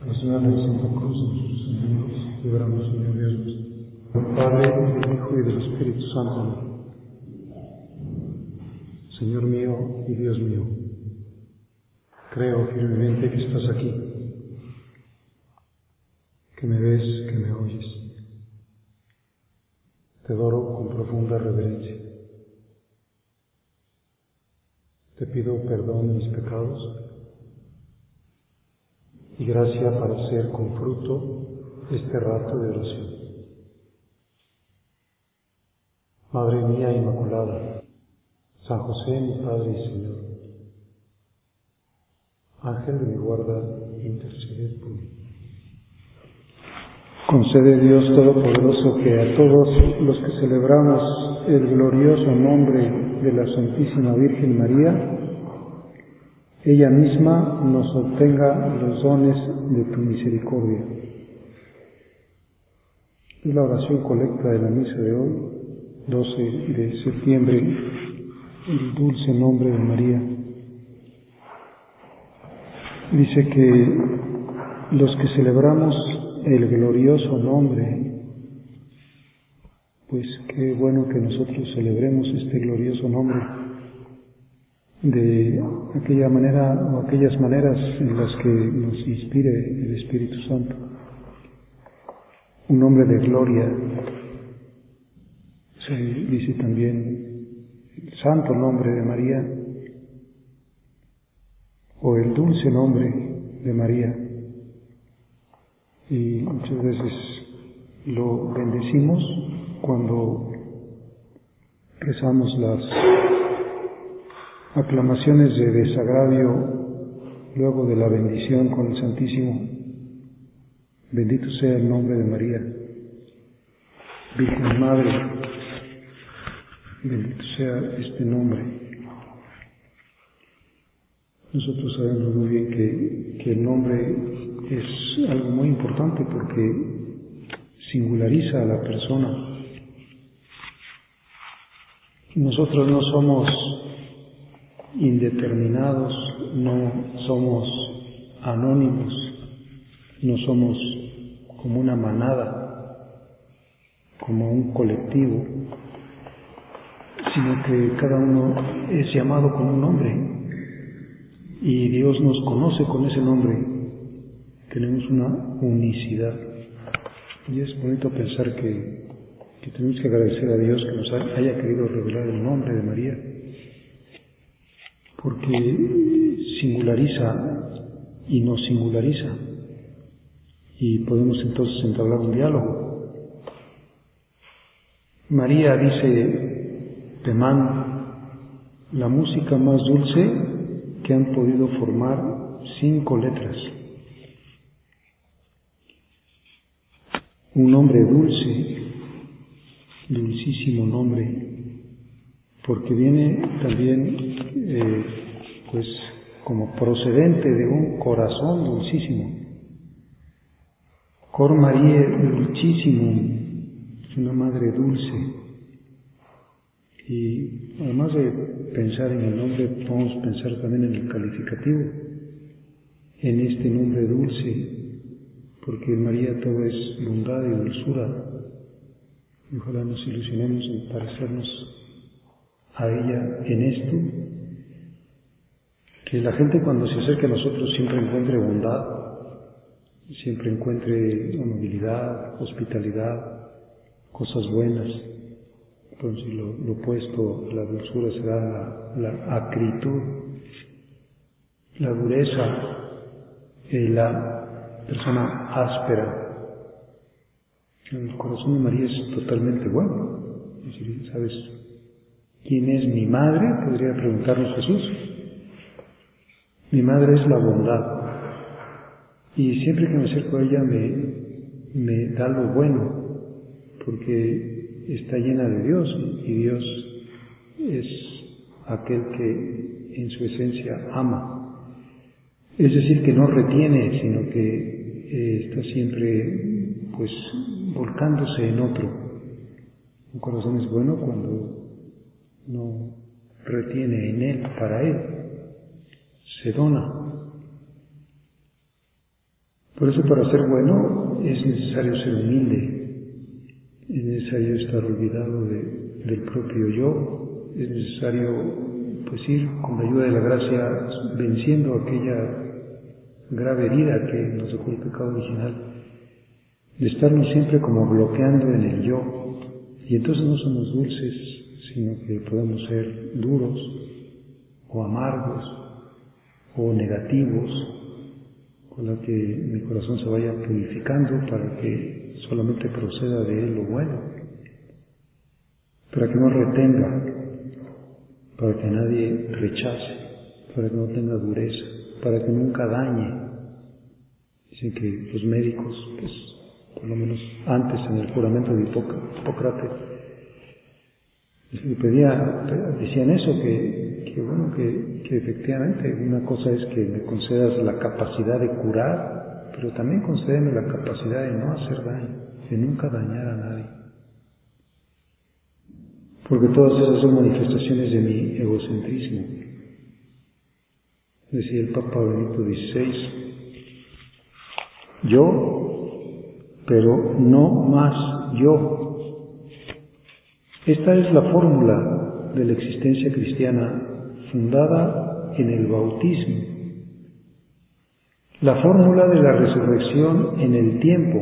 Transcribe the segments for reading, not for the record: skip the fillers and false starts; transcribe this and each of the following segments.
Señor de la Santa Cruz de nuestros enemigos, libramos, Señor Dios nuestro. Del Padre, y del Hijo, y del Espíritu Santo. Señor mío y Dios mío, creo firmemente que estás aquí, que me ves, que me oyes. Te adoro con profunda reverencia. Te pido perdón de mis pecados y gracia para hacer con fruto este rato de oración. Madre mía Inmaculada, San José, mi Padre y Señor, Ángel de mi guarda, interceded por mí. Concede Dios Todopoderoso que a todos los que celebramos el glorioso nombre de la Santísima Virgen María, ella misma nos obtenga los dones de tu misericordia. Es la oración colecta de la misa de hoy, 12 de septiembre, el dulce nombre de María. Dice que los que celebramos el glorioso nombre, pues qué bueno que nosotros celebremos este glorioso nombre de aquella manera o aquellas maneras en las que nos inspire el Espíritu Santo. Un nombre de gloria. Se dice también el santo nombre de María o el dulce nombre de María. Y muchas veces lo bendecimos cuando rezamos las aclamaciones de desagravio luego de la bendición con el Santísimo. Bendito sea el nombre de María, Virgen Madre, bendito sea este nombre. Nosotros sabemos muy bien que el nombre es algo muy importante porque singulariza a la persona. Nosotros no somos indeterminados, no somos anónimos, no somos como una manada, como un colectivo, sino que cada uno es llamado con un nombre y Dios nos conoce con ese nombre. Tenemos una unicidad y es bonito pensar que tenemos que agradecer a Dios que nos haya querido revelar el nombre de María, porque singulariza y nos singulariza y podemos entonces entablar un diálogo. María, dice Temán, la música más dulce que han podido formar 5 letras. Un nombre dulce, dulcísimo nombre, porque viene también pues como procedente de un corazón dulcísimo. Cor Marie Dulcissimum, es una madre dulce. Y además de pensar en el nombre, podemos pensar también en el calificativo, en este nombre dulce, porque en María todo es bondad y dulzura. Y ojalá nos ilusionemos en parecernos a ella en esto, que la gente cuando se acerque a nosotros siempre encuentre bondad, siempre encuentre amabilidad, hospitalidad, cosas buenas. Entonces lo opuesto a la dulzura será la acritud, la dureza, la persona áspera. El corazón de María es totalmente bueno. Es decir, ¿sabes quién es mi madre? Podría preguntarnos Jesús. Mi madre es la bondad. Y siempre que me acerco a ella me da lo bueno, porque está llena de Dios, y Dios es aquel que en su esencia ama. Es decir, que no retiene, sino que está siempre pues volcándose en otro. Un corazón es bueno cuando no retiene en él, para él, se dona. Por eso, para ser bueno es necesario ser humilde, es necesario estar olvidado del propio yo, es necesario pues ir con la ayuda de la gracia venciendo aquella grave herida que nos dejó el pecado original, de estarnos siempre como bloqueando en el yo, y entonces no somos dulces, sino que podemos ser duros o amargos o negativos, con la que mi corazón se vaya purificando para que solamente proceda de él lo bueno, para que no retenga, para que nadie rechace, para que no tenga dureza, para que nunca dañe. Dicen que los médicos, pues, por lo menos antes en el juramento de Hipócrates, decían eso, que efectivamente una cosa es que me concedas la capacidad de curar, pero también concédeme la capacidad de no hacer daño, de nunca dañar a nadie. Porque todas esas son manifestaciones de mi egocentrismo. Decía el Papa Benito XVI, yo, pero no más yo. Esta es la fórmula de la existencia cristiana fundada en el bautismo, la fórmula de la resurrección en el tiempo.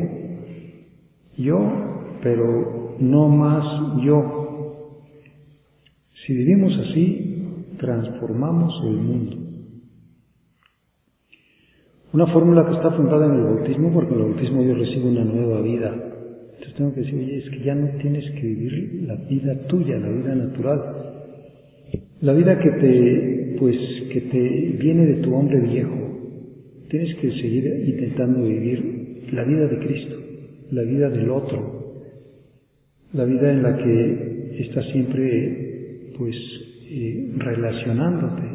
Yo, pero no más yo. Si vivimos así, transformamos el mundo. Una fórmula que está fundada en el bautismo, porque en el bautismo yo recibo una nueva vida. Entonces tengo que decir, oye, es que ya no tienes que vivir la vida tuya, la vida natural. La vida que te viene de tu hombre viejo. Tienes que seguir intentando vivir la vida de Cristo, la vida del otro, la vida en la que estás siempre relacionándote.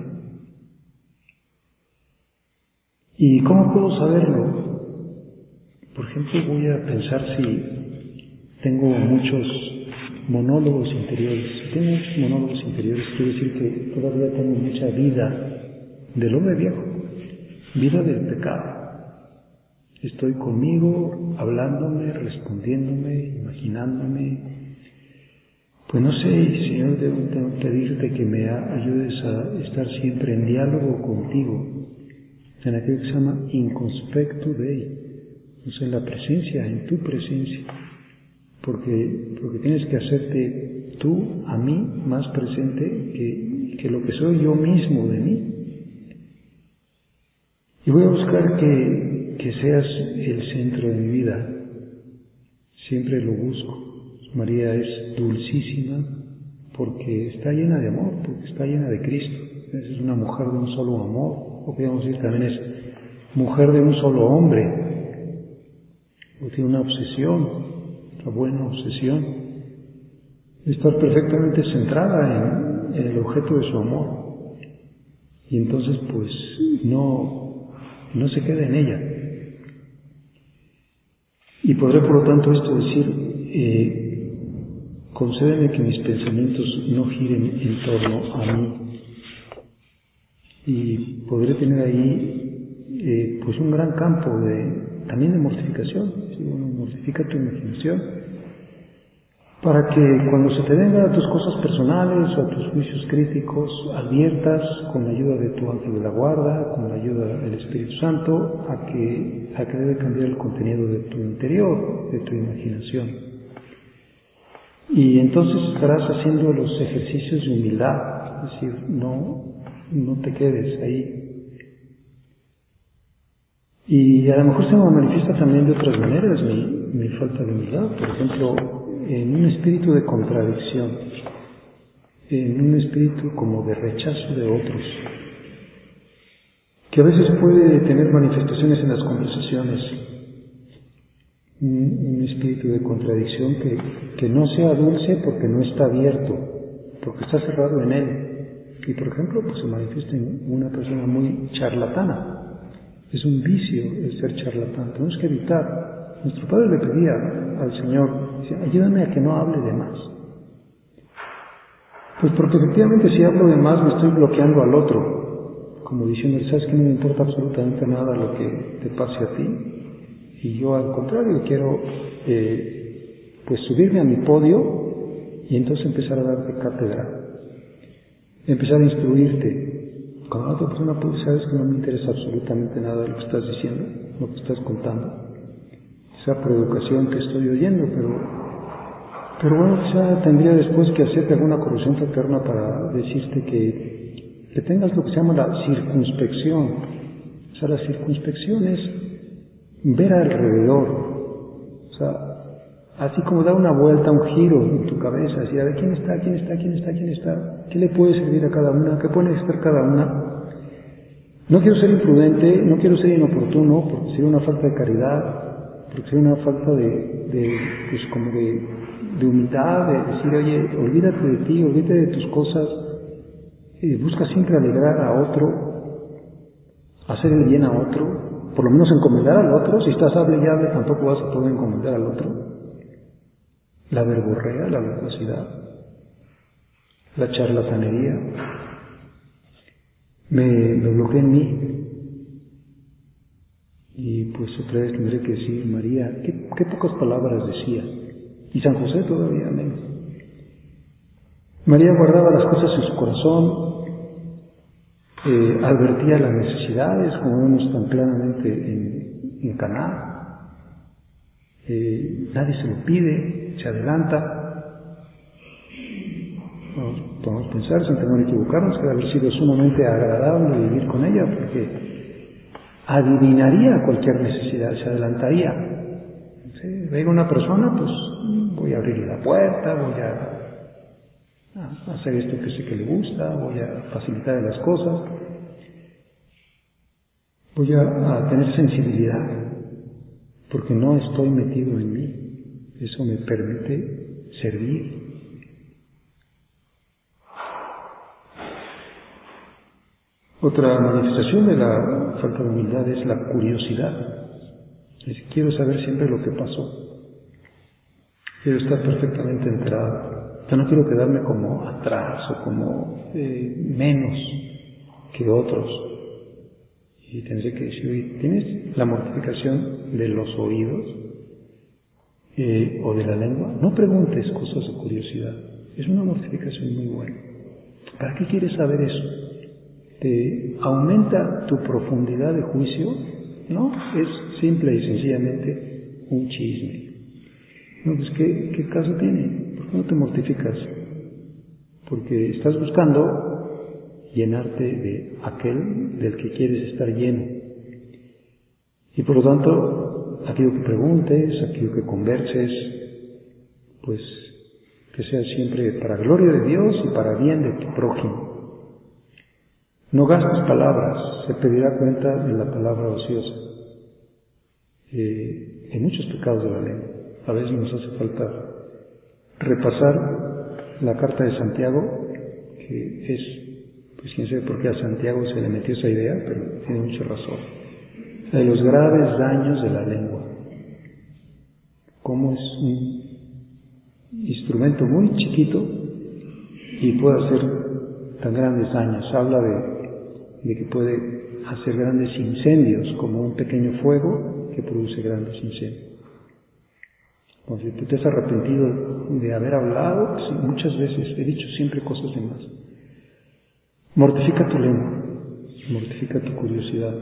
¿Y cómo puedo saberlo? Por ejemplo, voy a pensar si tengo muchos monólogos interiores. Si tengo muchos monólogos interiores, quiere decir que todavía tengo mucha vida del hombre viejo, vida del pecado. Estoy conmigo, hablándome, respondiéndome, imaginándome. Pues no sé, Señor, tengo que pedirte que me ayudes a estar siempre en diálogo contigo, en aquello que se llama inconspecto Dei, o sea, en la presencia, en tu presencia, porque tienes que hacerte tú a mí más presente que lo que soy yo mismo de mí. Y voy a buscar que seas el centro de mi vida, siempre lo busco. María es dulcísima porque está llena de amor, porque está llena de Cristo. Es una mujer de un solo amor, o podríamos decir también es mujer de un solo hombre, o tiene una obsesión, una buena obsesión, de estar perfectamente centrada en el objeto de su amor. Y entonces pues no se queda en ella. Y podré por lo tanto esto decir, concédeme que mis pensamientos no giren en torno a mí. Y podré tener ahí pues un gran campo también de mortificación. ¿Sí? Bueno, mortifica tu imaginación para que cuando se te vengan a tus cosas personales o a tus juicios críticos, adviertas con la ayuda de tu ángel de la guarda, con la ayuda del Espíritu Santo, a que debe cambiar el contenido de tu interior, de tu imaginación. Y entonces estarás haciendo los ejercicios de humildad, es decir, no te quedes ahí. Y a lo mejor se me manifiesta también de otras maneras mi falta de humildad, por ejemplo, en un espíritu de contradicción, en un espíritu como de rechazo de otros, que a veces puede tener manifestaciones en las conversaciones, un espíritu de contradicción que no sea dulce porque no está abierto, porque está cerrado en él. Y por ejemplo, pues se manifiesta en una persona muy charlatana. Es un vicio el ser charlatán. Tenemos que evitar. Nuestro padre le pedía al Señor, decía, ayúdame a que no hable de más. Pues porque efectivamente si hablo de más me estoy bloqueando al otro, como diciendo, ¿sabes que no me importa absolutamente nada lo que te pase a ti? Y yo al contrario quiero pues subirme a mi podio y entonces empezar a darte cátedra, empezar a instruirte. Cuando otra persona puede, sabes que no me interesa absolutamente nada de lo que estás diciendo, lo que estás contando, sea por educación que estoy oyendo, pero bueno, quizá tendría después que hacerte alguna corrección fraterna para decirte que tengas lo que se llama la circunspección. O sea, la circunspección es ver alrededor, o sea, así como dar una vuelta, un giro en tu cabeza, así a ver quién está, qué le puede servir a cada una, qué puede necesitar cada una. No quiero ser imprudente, no quiero ser inoportuno, porque sería una falta de caridad, porque sería una falta pues como de humildad, de decir, oye, olvídate de ti, olvídate de tus cosas, busca siempre alegrar a otro, hacer el bien a otro, por lo menos encomendar al otro. Si estás hable y hable, tampoco vas a poder encomendar al otro. La verborrea, la locuacidad, la charlatanería, me bloqueé en mí. Y pues otra vez tendré que decir, María, qué pocas palabras decía, y San José todavía menos. María guardaba las cosas en su corazón, advertía las necesidades, como vemos tan claramente en Caná. Nadie se lo pide, se adelanta. Podemos pensar, sin temor a equivocarnos, que debe haber sido sumamente agradable vivir con ella, porque adivinaría cualquier necesidad, se adelantaría. ¿Sí? Venga una persona, pues voy a abrirle la puerta, voy a hacer esto que sé que le gusta, voy a facilitarle las cosas, voy a tener sensibilidad, porque no estoy metido en mí. Eso me permite servir. Otra manifestación de la falta de humildad es la curiosidad. Quiero saber siempre lo que pasó. Quiero estar perfectamente enterado. Yo no quiero quedarme como atrás o como menos que otros. Y tendré que decir, oye, ¿tienes la mortificación de los oídos o de la lengua? No preguntes cosas de curiosidad. Es una mortificación muy buena. ¿Para qué quieres saber eso? ¿Te aumenta tu profundidad de juicio? No, es simple y sencillamente un chisme. No, pues ¿qué caso tiene? ¿Por qué no te mortificas? Porque estás buscando llenarte de aquel del que quieres estar lleno. Y por lo tanto, aquello que preguntes, aquello que converses, pues que sea siempre para gloria de Dios y para bien de tu prójimo. No gastes palabras, se pedirá cuenta de la palabra ociosa. Hay muchos pecados de la lengua. A veces nos hace falta repasar la carta de Santiago, que es, pues quién sabe por qué a Santiago se le metió esa idea, pero tiene mucha razón. De los graves daños de la lengua. Cómo es un instrumento muy chiquito y puede hacer tan grandes daños. Habla de que puede hacer grandes incendios, como un pequeño fuego que produce grandes incendios. Entonces, si tú te has arrepentido de haber hablado, sí, muchas veces he dicho siempre cosas de más. Mortifica tu lengua, mortifica tu curiosidad.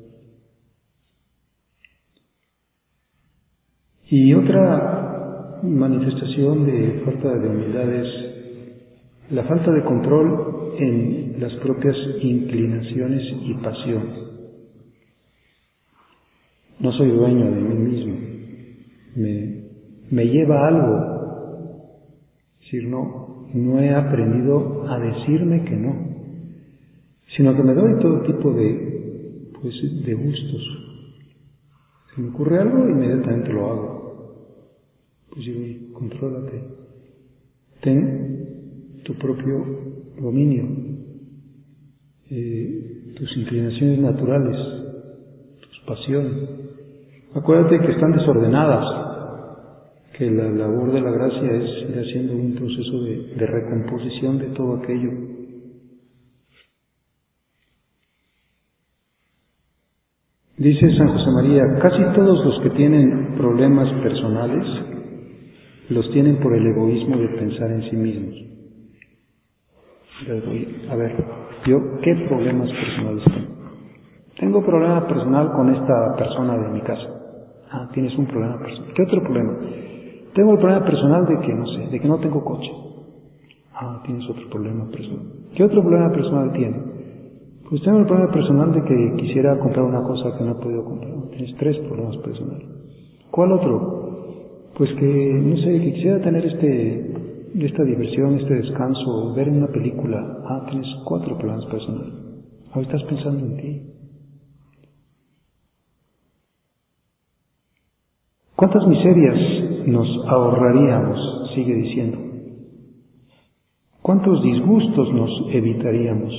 Y otra manifestación de falta de humildad es la falta de control en las propias inclinaciones y pasiones. No soy dueño de mí mismo. Me lleva a algo. Es decir, no he aprendido a decirme que no, sino que me doy todo tipo de gustos. Si me ocurre algo, inmediatamente lo hago. Pues digo, contrólate. Ten tu propio dominio, tus inclinaciones naturales, tus pasiones. Acuérdate que están desordenadas, que la labor de la gracia es ir haciendo un proceso de recomposición de todo aquello. Dice San José María, casi todos los que tienen problemas personales los tienen por el egoísmo de pensar en sí mismos. A ver, ¿yo qué problemas personales tengo? Tengo problema personal con esta persona de mi casa. Ah, tienes un problema personal. ¿Qué otro problema? Tengo el problema personal de que, no sé, de que no tengo coche. Ah, tienes otro problema personal. ¿Qué otro problema personal tienes? Pues tengo el problema personal de que quisiera comprar una cosa que no he podido comprar. Tienes 3 problemas personales. ¿Cuál otro? Pues que, no sé, que quisiera tener esta diversión, este descanso, ver una película. Ah, tienes 4 problemas personales. Ahora estás pensando en ti. ¿Cuántas miserias nos ahorraríamos? Sigue diciendo. ¿Cuántos disgustos nos evitaríamos?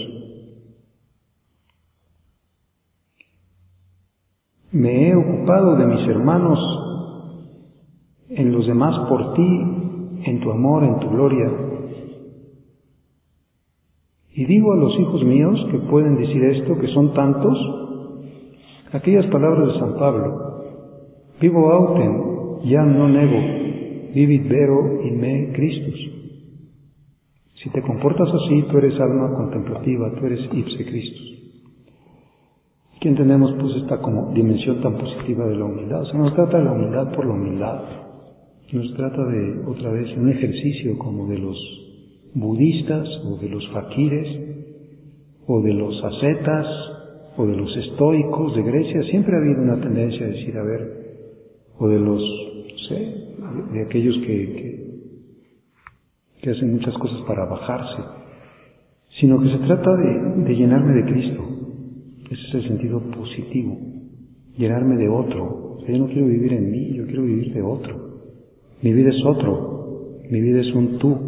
Me he ocupado de mis hermanos, en los demás por ti, en tu amor, en tu gloria. Y digo a los hijos míos que pueden decir esto, que son tantos, aquellas palabras de San Pablo: vivo autem, jam non ego, vivit vero in me Christus. Si te comportas así, tú eres alma contemplativa, tú eres ipse Christus. Aquí entendemos pues esta como dimensión tan positiva de la humildad. O sea, no se trata de la humildad por la humildad. No se trata de, otra vez, un ejercicio como de los budistas, o de los faquires, o de los ascetas, o de los estoicos de Grecia. Siempre ha habido una tendencia a decir, a ver, o de los, no sé, de aquellos que hacen muchas cosas para bajarse, sino que se trata de llenarme de Cristo. Ese es el sentido positivo, llenarme de otro. O sea, yo no quiero vivir en mí, yo quiero vivir de otro. Mi vida es otro, mi vida es un tú.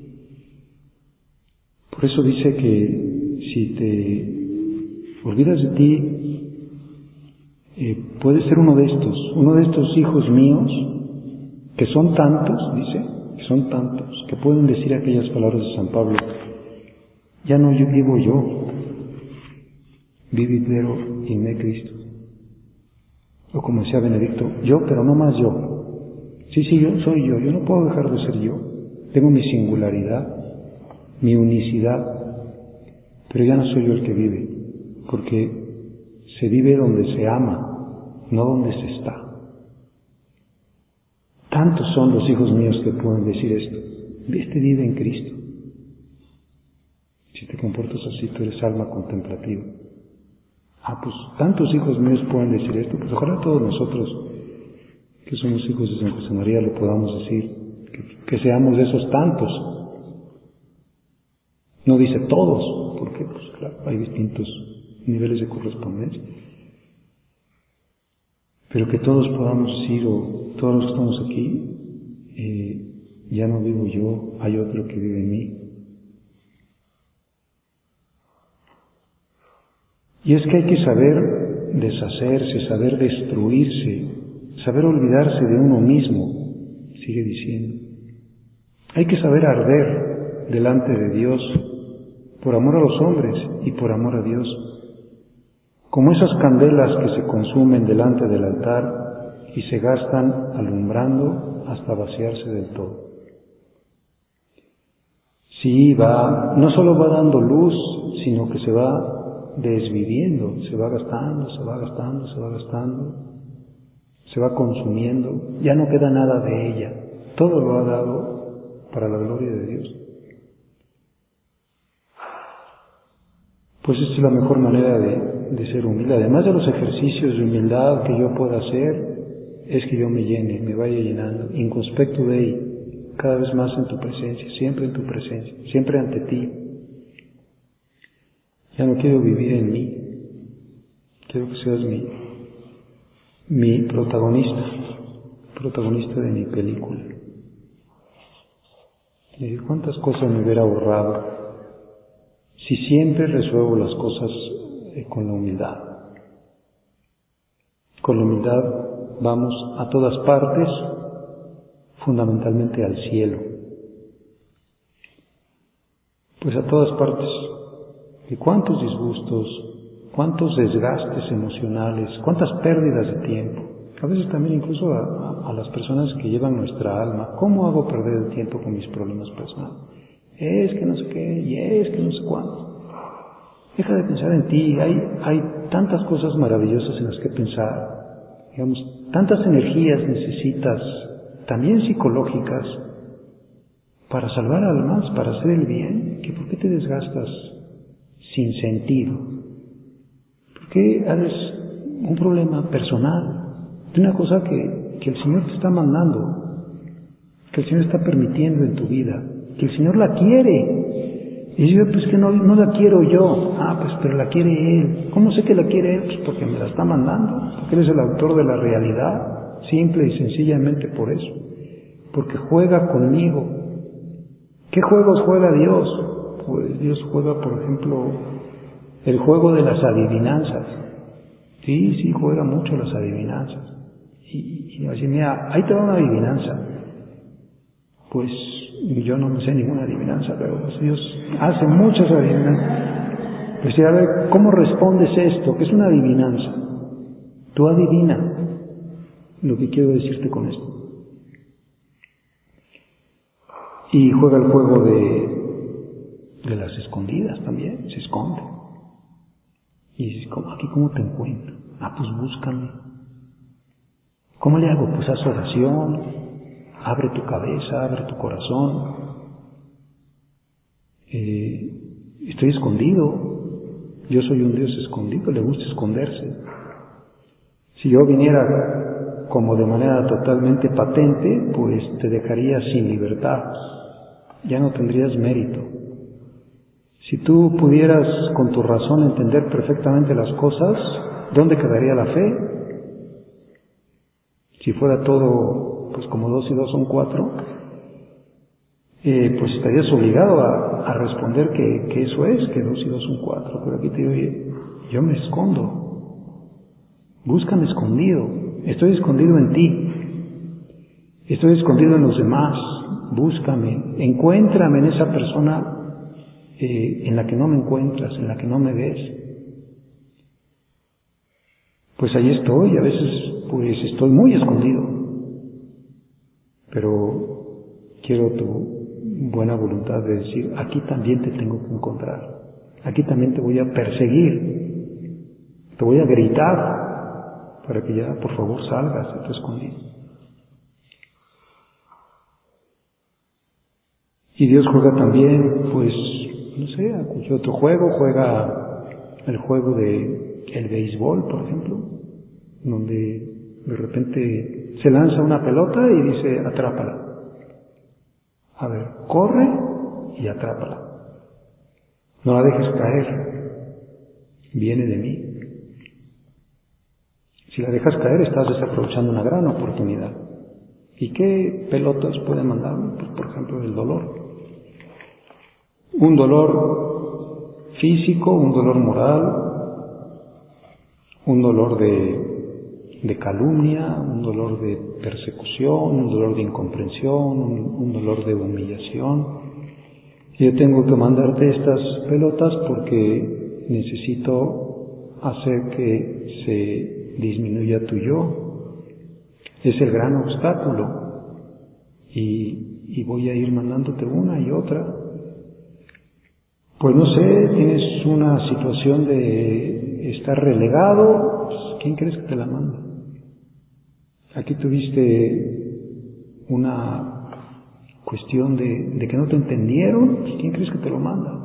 Por eso dice que si te olvidas de ti, puedes ser uno de estos hijos míos, que son tantos, dice, que son tantos, que pueden decir aquellas palabras de San Pablo: ya no yo vivo yo, vivit vero in me Cristo. O como decía Benedicto, yo, pero no más yo. Sí, yo soy yo no puedo dejar de ser yo. Tengo mi singularidad, mi unicidad, pero ya no soy yo el que vive, porque se vive donde se ama, no donde se está. Tantos son los hijos míos que pueden decir esto. Este vive en Cristo. Si te comportas así, tú eres alma contemplativa. Ah, pues tantos hijos míos pueden decir esto. Pues ojalá todos nosotros, que somos hijos de San José María, lo podamos decir. Que seamos de esos tantos. No dice todos, porque pues claro, hay distintos niveles de correspondencia. Pero que todos podamos decir, o todos los que estamos aquí, ya no vivo yo, hay otro que vive en mí. Y es que hay que saber deshacerse, saber destruirse, saber olvidarse de uno mismo, sigue diciendo. Hay que saber arder delante de Dios, por amor a los hombres y por amor a Dios, como esas candelas que se consumen delante del altar y se gastan alumbrando hasta vaciarse del todo. Sí, no solo va dando luz, sino que se va desviviendo, se va gastando, se va consumiendo, ya no queda nada de ella, todo lo ha dado para la gloria de Dios. Pues esta es la mejor manera de ser humilde. Además de los ejercicios de humildad que yo pueda hacer, es que yo me llene, me vaya llenando, inconspecto Dei, cada vez más en tu presencia, siempre en tu presencia, siempre ante ti. Ya no quiero vivir en mí, quiero que seas mi protagonista de mi película. Y cuántas cosas me hubiera ahorrado si siempre resuelvo las cosas con la humildad. Con la humildad vamos a todas partes, fundamentalmente al cielo. Pues a todas partes. ¿Y cuántos disgustos cuántos desgastes emocionales, cuántas pérdidas de tiempo. A veces también incluso a las personas que llevan nuestra alma, ¿cómo hago perder el tiempo con mis problemas personales? Es que no sé qué, y es que no sé cuánto. Deja de pensar en ti, hay tantas cosas maravillosas en las que pensar, digamos, tantas energías necesitas, también psicológicas, para salvar almas, para hacer el bien, que ¿por qué te desgastas sin sentido? ¿Por qué haces un problema personal de una cosa que el Señor te está mandando, que el Señor está permitiendo en tu vida, que el Señor la quiere? Y yo, pues que no la quiero yo. Pues pero la quiere Él. ¿Cómo sé que la quiere Él? Pues porque me la está mandando, porque Él es el autor de la realidad, simple y sencillamente por eso, porque juega conmigo. ¿Qué juegos juega Dios? Pues Dios juega, por ejemplo, el juego de las adivinanzas. Sí, juega mucho las adivinanzas. Y así, mira, ahí te va una adivinanza. Pues yo no me sé ninguna adivinanza, pero pues Dios hace muchas adivinanzas. Pues a ver, ¿cómo respondes esto? ¿Qué es una adivinanza? Tú adivina lo que quiero decirte con esto. Y juega el juego de las escondidas también, se esconde. Y dices, ¿aquí cómo te encuentro? Pues búscame. ¿Cómo le hago? Pues haz oración, abre tu cabeza, abre tu corazón. Estoy escondido, yo soy un Dios escondido, le gusta esconderse. Si yo viniera como de manera totalmente patente, pues te dejaría sin libertad, ya no tendrías mérito. Si tú pudieras con tu razón entender perfectamente las cosas, ¿dónde quedaría la fe? Si fuera todo pues como 2 y 2 son 4, pues estarías obligado a responder que eso es, que 2 y 2 son 4. Pero aquí te digo, yo me escondo, búscame escondido, estoy escondido en ti, estoy escondido en los demás, búscame, encuéntrame en esa persona en la que no me encuentras, en la que no me ves. Pues ahí estoy, a veces pues estoy muy escondido, pero quiero tu buena voluntad de decir, aquí también te tengo que encontrar, aquí también te voy a perseguir, te voy a gritar para que ya por favor salgas de tu escondido. Y Dios juega también, pues, no sé, a cualquier otro juego, juega el juego de el béisbol, por ejemplo, donde de repente se lanza una pelota y dice, atrápala. A ver, corre y atrápala. No la dejes caer, viene de mí. Si la dejas caer, estás desaprovechando una gran oportunidad. ¿Y qué pelotas puede mandarme? Pues, por ejemplo, el dolor. Un dolor físico, un dolor moral, un dolor de calumnia, un dolor de persecución, un dolor de incomprensión, un dolor de humillación. Yo tengo que mandarte estas pelotas porque necesito hacer que se disminuya tu yo. Es el gran obstáculo y voy a ir mandándote una y otra. Pues no sé, tienes una situación de estar relegado, pues, ¿quién crees que te la manda? Aquí tuviste una cuestión de que no te entendieron, pues, ¿quién crees que te lo manda?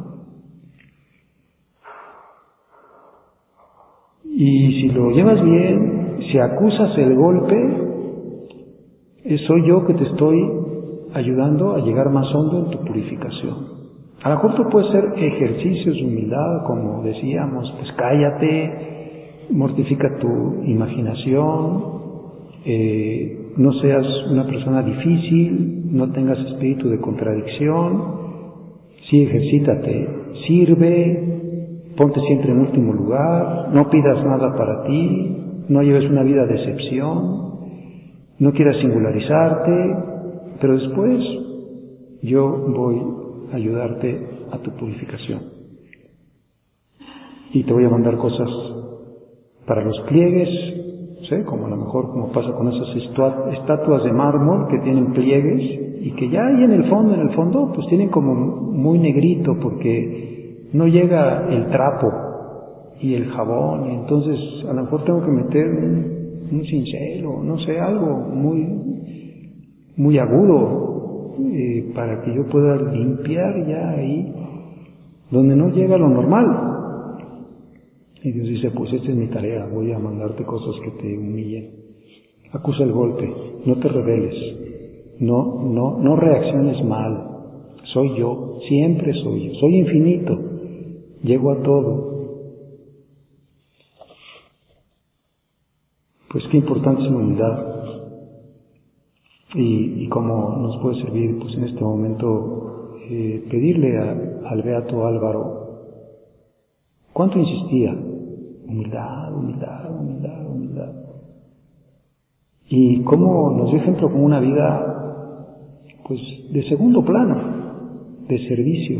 Y si lo llevas bien, si acusas el golpe, soy yo que te estoy ayudando a llegar más hondo en tu purificación. A lo mejor tú puedes hacer ejercicios de humildad, como decíamos, pues cállate, mortifica tu imaginación, no seas una persona difícil, no tengas espíritu de contradicción, sí ejercítate, sirve, ponte siempre en último lugar, no pidas nada para ti, no lleves una vida de excepción, no quieras singularizarte, pero después yo voy a ayudarte a tu purificación. y te voy a mandar cosas para los pliegues, ¿sí? Como a lo mejor como pasa con esas estatuas de mármol que tienen pliegues y que ya ahí en el fondo, pues tienen como muy negrito porque no llega el trapo y el jabón, y entonces a lo mejor tengo que meter un cincel o no sé, algo muy agudo para que yo pueda limpiar ya ahí donde no llega lo normal. Y Dios dice, pues esta es mi tarea, voy a mandarte cosas que te humillen. Acusa el golpe, no te rebeles, no reacciones mal. Soy yo, siempre soy yo, soy infinito, llego a todo. Pues qué importante es la humildad. Y cómo nos puede servir, pues en este momento, pedirle al Beato Álvaro, ¿cuánto insistía? Humildad, humildad, humildad, humildad. Y cómo nos dio ejemplo como una vida, pues, de segundo plano, de servicio.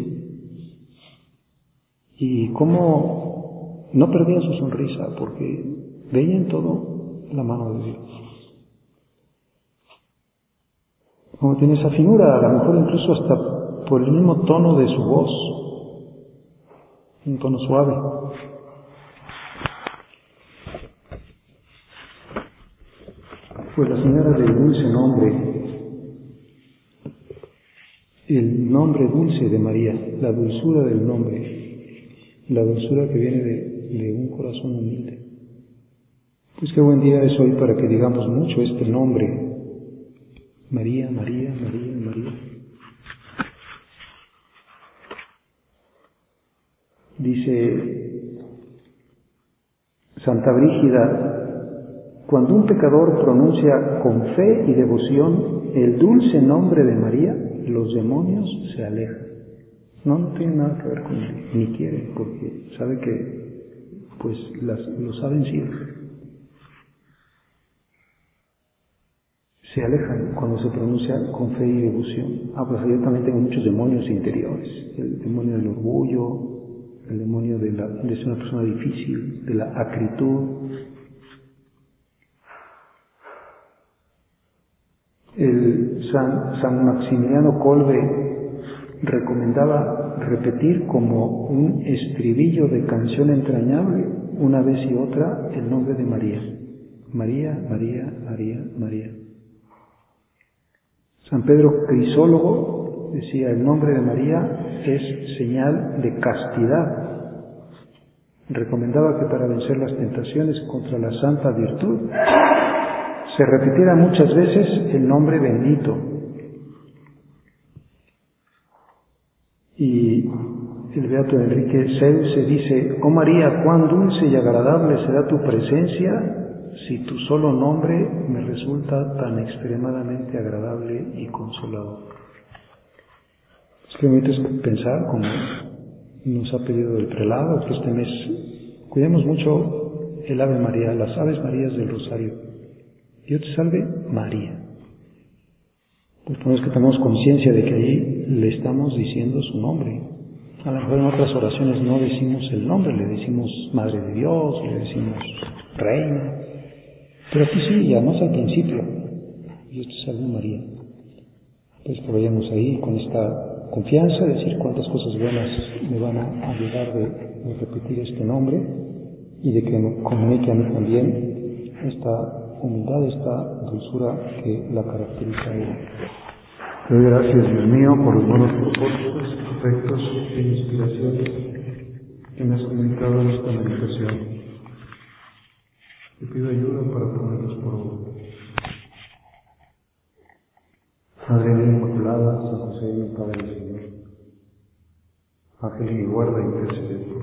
Y cómo no perdía su sonrisa, porque veía en todo la mano de Dios. Como tiene esa finura, a lo mejor incluso hasta por el mismo tono de su voz, un tono suave. Pues la señora del dulce nombre, el nombre dulce de María, la dulzura del nombre, la dulzura que viene de un corazón humilde. Pues qué buen día es hoy para que digamos mucho este nombre, María, María, María, María. Dice Santa Brígida, cuando un pecador pronuncia con fe y devoción el dulce nombre de María, los demonios se alejan. No tiene nada que ver con él, ni quiere, porque sabe que pues los ha vencido. Se alejan cuando se pronuncia con fe y devoción. Pues yo también tengo muchos demonios interiores. El demonio del orgullo, el demonio de ser una persona difícil, de la acritud. El San Maximiliano Kolbe recomendaba repetir como un estribillo de canción entrañable una vez y otra el nombre de María. María, María, María, María. San Pedro Crisólogo decía, el nombre de María es señal de castidad. Recomendaba que para vencer las tentaciones contra la santa virtud se repitiera muchas veces el nombre bendito. Y el Beato Enrique Seuse dice, oh María, cuán dulce y agradable será tu presencia si tu solo nombre me resulta tan extremadamente agradable y consolador. Es que bonito es pensar, como nos ha pedido el prelado, que este mes cuidemos mucho el Ave María, las Aves Marías del Rosario. Dios te salve, María. Pues por eso que tenemos conciencia de que ahí le estamos diciendo su nombre. A lo mejor en otras oraciones no decimos el nombre, le decimos Madre de Dios, le decimos Reina. Pero aquí sí, y además al principio, Dios te salve María. Pues que vayamos ahí con esta confianza, decir cuántas cosas buenas me van a ayudar de repetir este nombre y de que me comunique a mí también esta humildad, esta dulzura que la caracteriza a ella. Te doy gracias, Dios mío, por los buenos propósitos, afectos e inspiraciones que me has comunicado en esta meditación. Te pido ayuda para ponerlos por obra. Madre mía Inmaculada, San José, mi Padre y Señor, Ángel de mi guarda, intercede.